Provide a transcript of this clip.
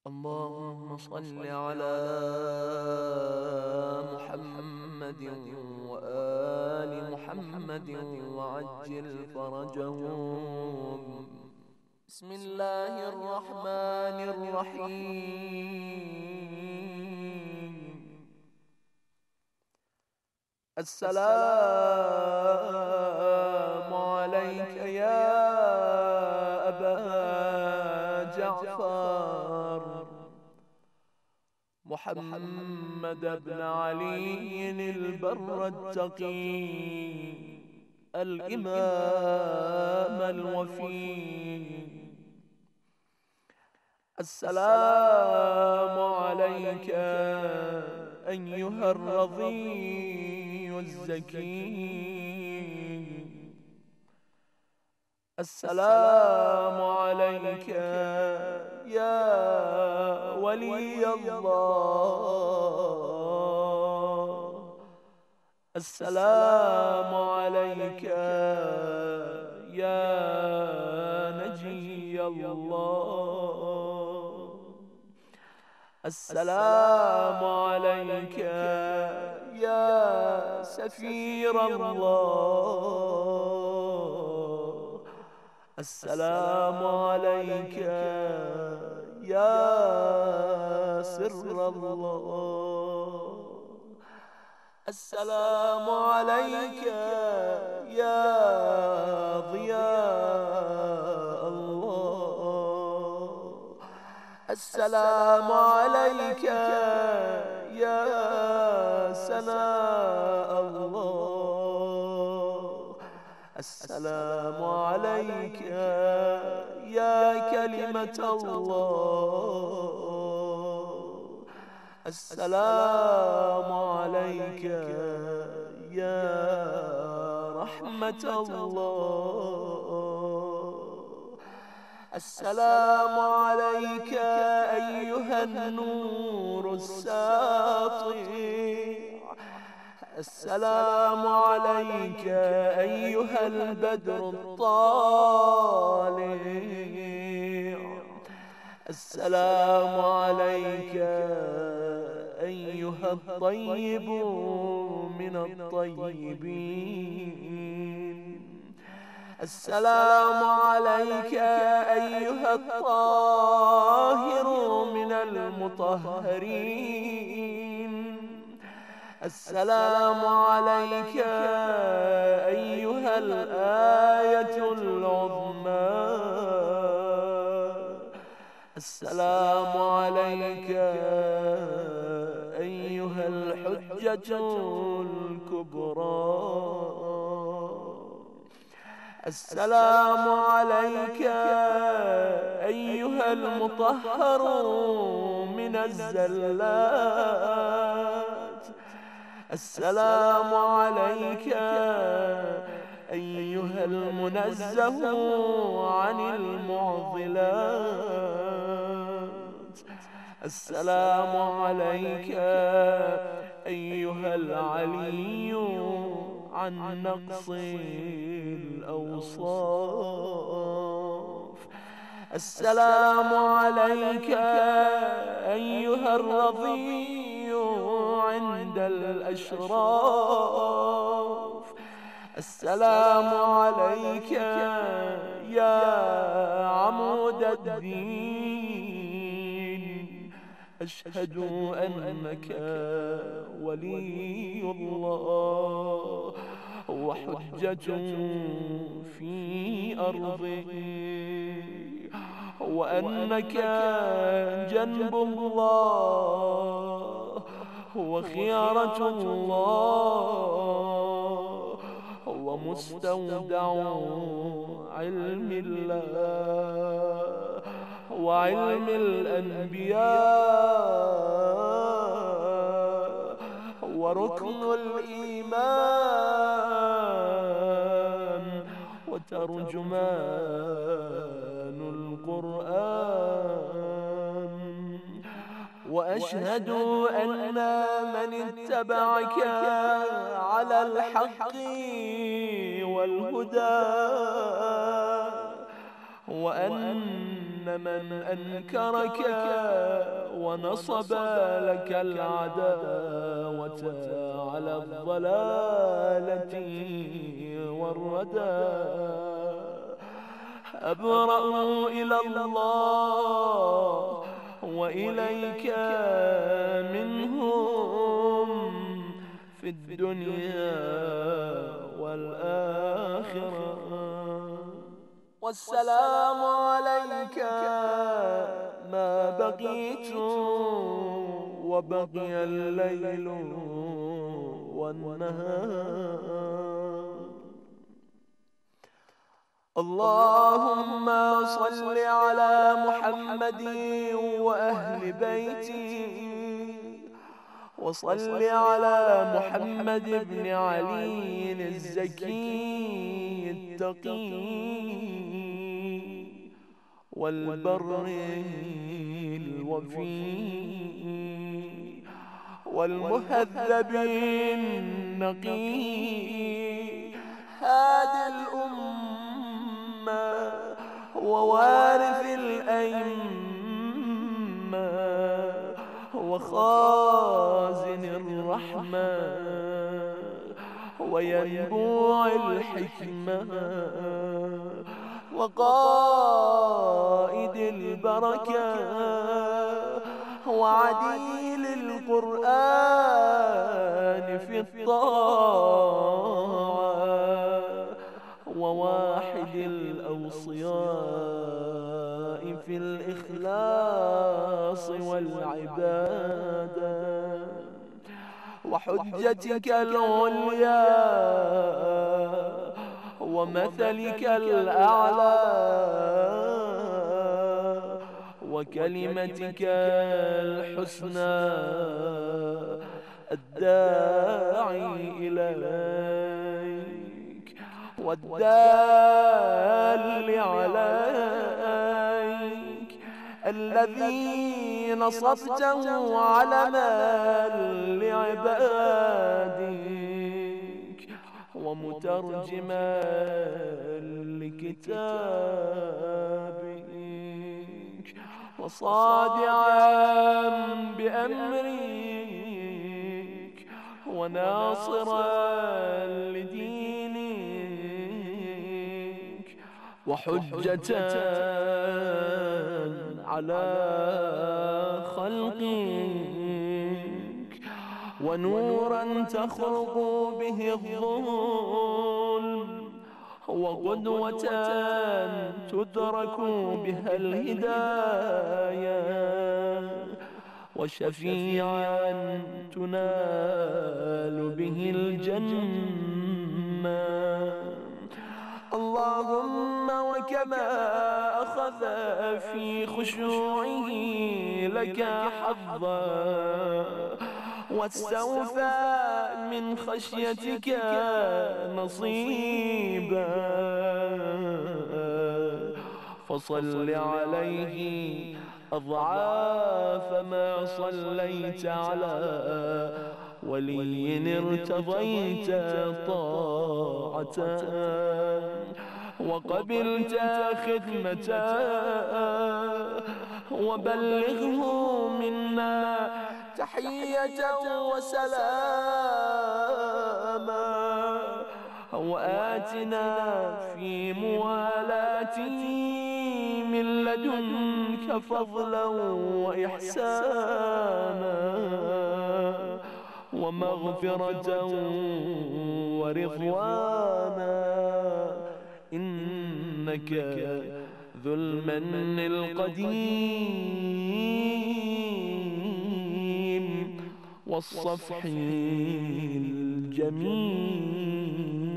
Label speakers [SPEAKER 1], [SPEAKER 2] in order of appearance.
[SPEAKER 1] اللهم صل على محمد وآل محمد وعجل فرجهم. بسم الله الرحمن الرحيم. السلام عليك يا أبا جعفر محمد بن علي البر التقي الإمام الوفي. السلام عليك أيها الرضي الزكي. السلام عليك يا ولي الله. السلام عليك يا نجي الله. السلام عليك يا سفير الله. السلام عليك يا سر الله. السلام عليك يا ضياء الله. السلام عليك يا سناء الله. السلام عليك يا كلمة الله. السلام عليك يا رحمة الله. السلام عليك أيها النور الساطع. السلام عليك أيها البدر الطالع. السلام عليك أيها الطيب من الطيبين. السلام عليك أيها الطاهر من المطهرين. السلام عليك أيها الآية العظمى. السلام عليك أيها الحجة الكبرى. السلام عليك أيها المطهر من الزلات. السلام عليك أيها المنزه عن المعضلات. السلام عليك أيها العلي عن نقص الأوصاف. السلام عليك أيها الرضي عند الأشراف. السلام عليك يا عمود الدين. أشهد أنك ولي الله وحجة في أرضه، وأنك جنب الله وخيرة الله ومستودع علم الله وعلم الأنبياء وركن الإيمان وترجمان القرآن. وأشهد أن من اتبعك على الحق والهدى وأن من أنكرك ونصب لك العداوة على الضلالة والردى أبرأ إلى الله وإليك منهم في الدنيا والآخرة. والسلام عليك ما بقيت وبقي الليل والنهار. اللهم صل على محمد وأهل بيته، وصل على محمد بن علي الزكي التقي والبر الوفي والمهذب النقي هادي الأمة ووارث الأئمة وخازن الرحمة وينبوع الحكمة وقائد البركة وعديل القرآن في الطاعة وواحد الأوصياء في الإخلاص والعبادة وحجتك العليا ومثلك الأعلى وكلمتك الحسنى الداعي إليك والدال عليك الذي نصبته علما لعبادك ومترجما لكتابك وصادعا بأمرك وناصرا لدينك وحجة على خلقك ونورا تخرق به الظلم وقدوة تدرك بها الهداية وشفيعا تنال به الجنة. اللهم وكما أخذ في خشوعه لك حظا واستوفى من خشيتك نصيبا فصل عليه أضعاف ما صليت على ولي ارتضيت طاعته وقبلت خدمته وبلغه منا تحية وسلاما وآتنا في موالاتي من لدنك فضلا وإحسانا ومغفرة ورضوانا إنك ذو المن القديم والصفح الجميل.